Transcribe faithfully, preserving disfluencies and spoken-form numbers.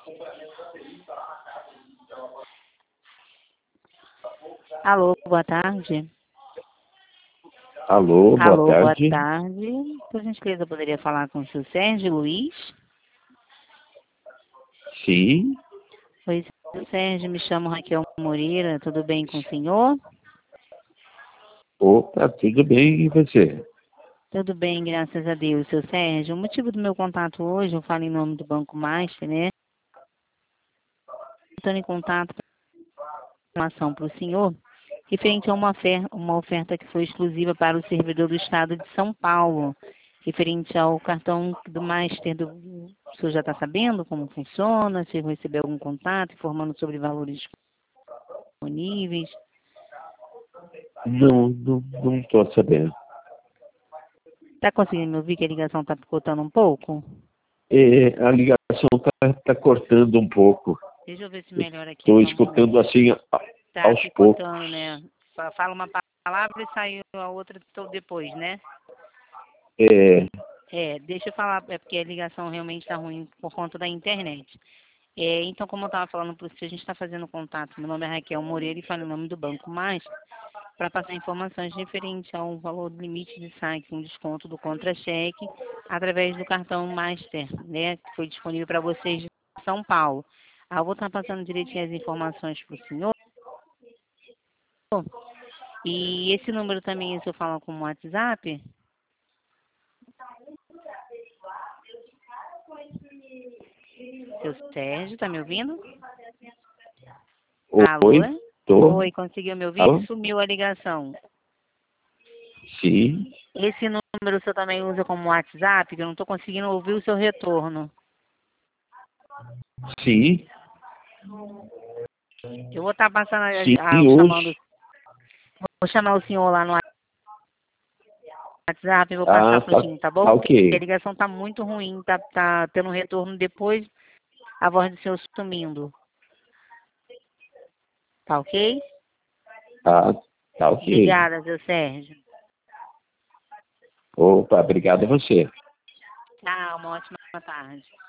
Alô, boa tarde. Alô, boa Alô, boa tarde. tarde. Por gentileza, eu poderia falar com o seu Sérgio Luiz? Sim. Oi, seu Sérgio, me chamo Raquel Moreira, tudo bem com o senhor? Opa, tudo bem, e você? Tudo bem, graças a Deus, seu Sérgio. O motivo do meu contato hoje, eu falo em nome do Banco Master, né? Estou em contato com uma ação para o senhor, referente a uma oferta, uma oferta que foi exclusiva para o servidor do Estado de São Paulo, referente ao cartão do Master. Do, o senhor já está sabendo como funciona? Se recebeu algum contato informando sobre valores disponíveis? Não, não, não estou sabendo. Está conseguindo me ouvir que a ligação está picotando um pouco? É, a ligação está tá cortando um pouco. Deixa eu ver se melhora aqui Estou só um momento. escutando assim a- Tá aos poucos. picotando, né? Fa- Fala uma palavra e sai a outra to- depois, né? É, É, deixa eu falar, é porque a ligação realmente está ruim por conta da internet. É, então, como eu estava falando para você, a gente está fazendo contato. Meu nome é Raquel Moreira e falo em nome do Banco Mais para passar informações referentes ao valor do limite de saque, um desconto do contra-cheque através do cartão Master, né, que foi disponível para vocês de São Paulo. Ah, eu vou estar passando direitinho as informações para o senhor. E esse número também, se eu falar como WhatsApp, seu Sérgio, está me ouvindo? Alô? oi, tô. Oi, conseguiu me ouvir? Alô? Sumiu a ligação. Sim, Esse número o senhor também usa como WhatsApp, que eu não estou conseguindo ouvir o seu retorno. sim, Eu vou estar passando, a, sim, a- chamando, hoje. vou chamar o senhor lá no WhatsApp e vou passar Ah, para o tá, senhor, tá tá bom? Porque a ok. ligação está muito ruim, tá, tá tendo retorno depois, a voz do senhor sumindo. Tá ok? Tá, tá ok. Obrigada, seu Sérgio. Opa, obrigado a você. Tchau, uma ótima tarde.